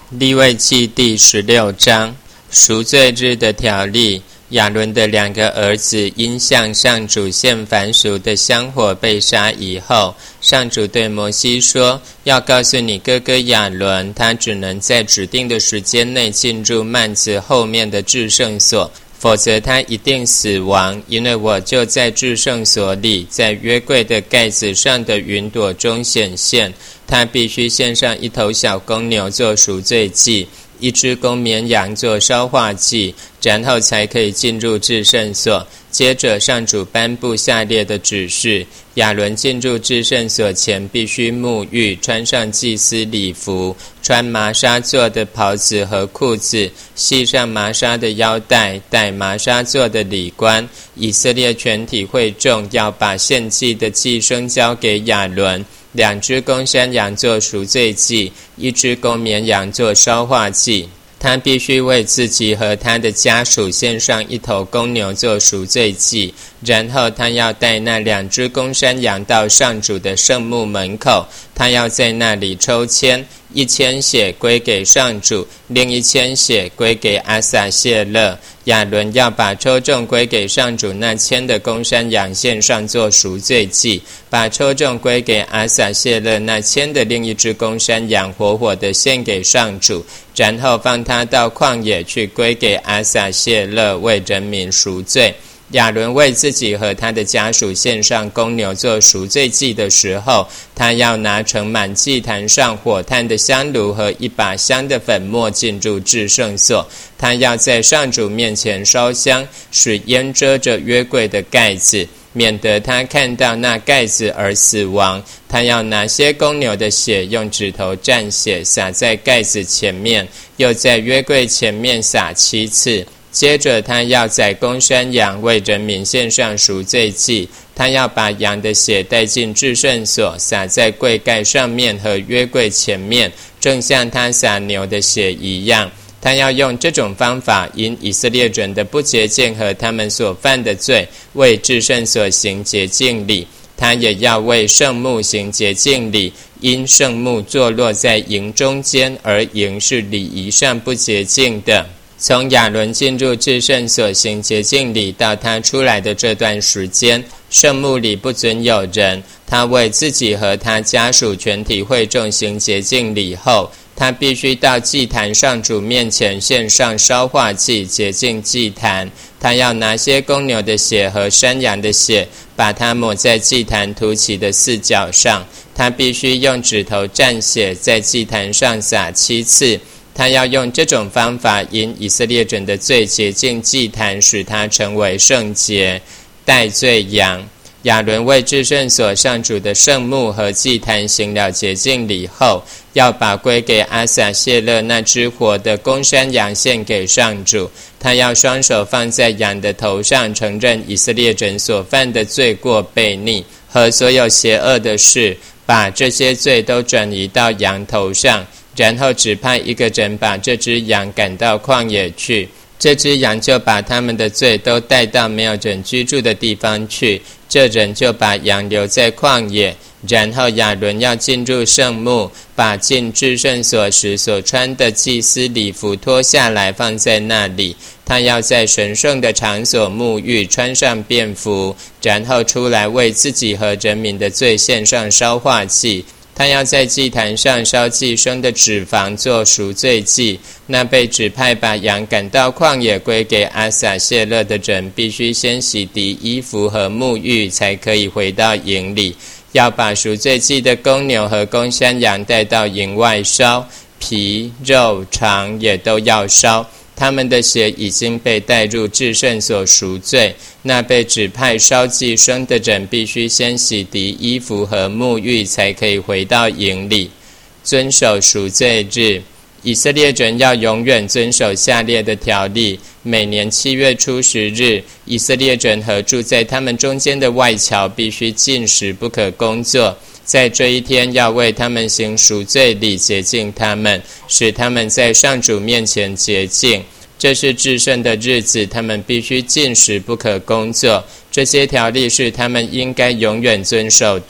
利未记第16章，赎罪日的条例。亚伦的2个儿子因向上主献燔赎的香火被杀以后，上主对摩西说，要告诉你哥哥亚伦，他只能在指定的时间内进入幔子后面的至圣所，否则他一定死亡，因为我就在至圣所里，在约柜的盖子上的云朵中显现。他必须献上1头小公牛做赎罪祭，1只公绵羊做烧化祭，然后才可以进入至圣所。接着上主颁布下列的指示：亚伦进入至圣所前必须沐浴，穿上祭司礼服，穿麻纱做的袍子和裤子，系上麻纱的腰带，戴麻纱做的礼冠。以色列全体会众要把献祭的祭牲交给亚伦，2只公山羊做赎罪祭，1只公绵羊做烧化祭。他必须为自己和他的家属献上1头公牛做赎罪祭，然后他要带那2只公山羊到上主的圣幕门口，他要在那里抽签，1签血归给上主，另1签血归给阿撒谢勒。亚伦要把抽中归给上主那签的公山羊献上做赎罪祭，把抽中归给阿撒谢勒那签的另1只公山羊活活的献给上主，然后放他到旷野去归给阿撒谢勒为人民赎罪。亚伦为自己和他的家属献上公牛做赎罪祭的时候，他要拿盛满祭坛上火炭的香炉和1把香的粉末进入至圣所。他要在上主面前烧香，使烟遮着约柜的盖子，免得他看到那盖子而死亡。他要拿些公牛的血，用指头蘸血洒在盖子前面，又在约柜前面洒7次。接着他要宰公山羊，为人民献上赎罪祭。他要把羊的血带进至圣所，洒在柜盖上面和约柜前面，正像他洒牛的血一样。他要用这种方法，因以色列人的不洁净和他们所犯的罪，为至圣所行洁净礼。他也要为圣幕行洁净礼，因圣幕坐落在营中间，而营是礼仪上不洁净的。从亚伦进入至圣所行洁净礼到他出来的这段时间，圣幕里不准有人。他为自己和他家属全体会众行洁净礼后，他必须到祭坛上主面前献上烧化祭，洁净祭坛。他要拿些公牛的血和山羊的血，把它抹在祭坛凸起的4角上。他必须用指头蘸血，在祭坛上洒7次。他要用这种方法，因以色列人的罪洁净祭坛，使它成为圣洁。代罪羊。亚伦为至圣所上主的圣幕和祭坛行了洁净礼后，要把归给阿撒谢勒那只活的公山羊献给上主。他要双手放在羊的头上，承认以色列人所犯的罪过悖逆和所有邪恶的事，把这些罪都转移到羊头上，然后指派1个人把这只羊赶到旷野去。这只羊就把他们的罪都带到没有人居住的地方去，这人就把羊留在旷野。然后亚伦要进入圣幕，把进至圣所时所穿的祭司礼服脱下来放在那里。他要在神圣的场所沐浴，穿上便服，然后出来为自己和人民的罪献上烧化祭。他要在祭坛上烧祭牲的脂肪做赎罪祭。那被指派把羊赶到旷野归给阿撒谢勒的人，必须先洗涤衣服和沐浴，才可以回到营里。要把赎罪祭的公牛和公山羊带到营外烧，皮、肉、肠也都要烧。他们的血已经被带入至圣所赎罪。那被指派烧祭牲的人必须先洗涤衣服和沐浴，才可以回到营里。遵守赎罪日。以色列人要永远遵守下列的条例：每年7月初10日，以色列人和住在他们中间的外侨必须禁食，不可工作。在这一天要为他们行赎罪礼，洁净他们，使他们在上主面前洁净。这是至圣的日子，他们必须禁食，不可工作。这些条例是他们应该永远遵守的。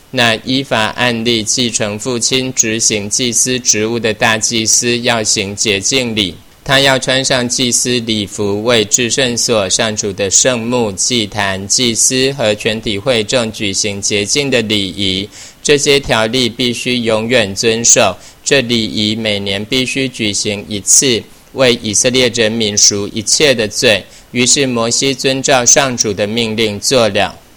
那依法按例继承父亲执行祭司职务的大祭司要行洁净礼，他要穿上祭司礼服，为至圣所、上主的圣幕、祭坛、祭司和全体会众举行洁净的礼仪。这些条例必须永远遵守，这礼仪每年必须举行一次，为以色列人民赎一切的罪。于是摩西遵照上主的命令做了。